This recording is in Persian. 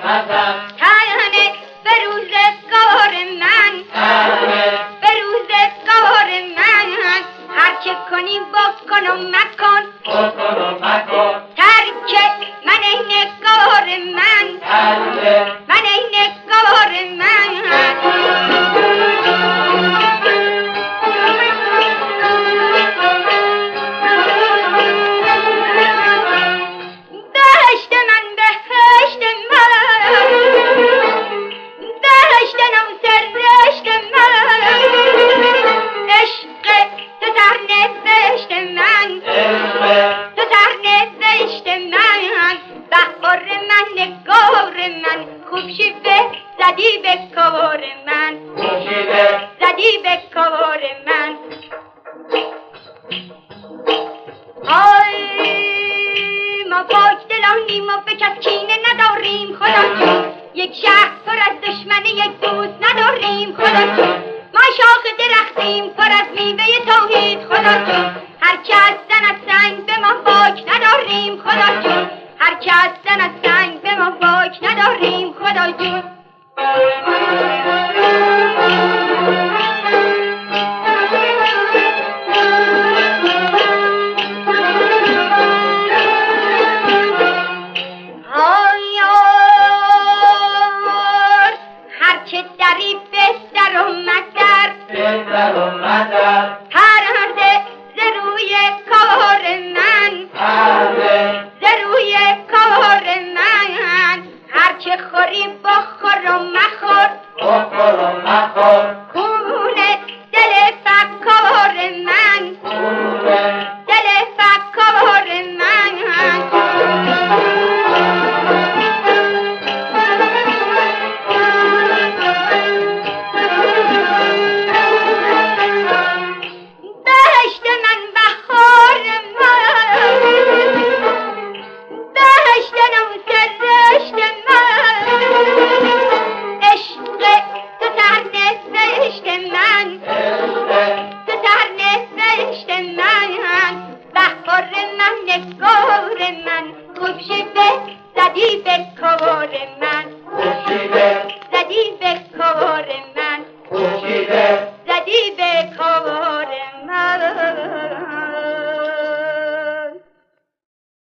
تنه به روزگار من، به روزگار من، هرچه کنی بکن و مکن، ترک من ای نگار من، من ای نگار من. بهشت من، بهشت من، بهشت نوسر رشت من، عشق تو سرنوشت من، تو سرنوشت من، بهار من، نگار من، خوب شیوه زدی به کار من، زدی به کار من. آی ما پاک دلانیم و به کس کینه نداریم خدا جون، یک شهر پر از دشمنی یک دوست نداریم خدا جون، ما شاخ درختیم پر از میوه توحید خدا جون، هر که از زند سنگ به ما باک نداریم خدا جون، هر که از زند سنگ به ما باک نداریم خدا جون. پرده ز روی کار من، ز روی کار من، هرچه خوری بخور و مخور،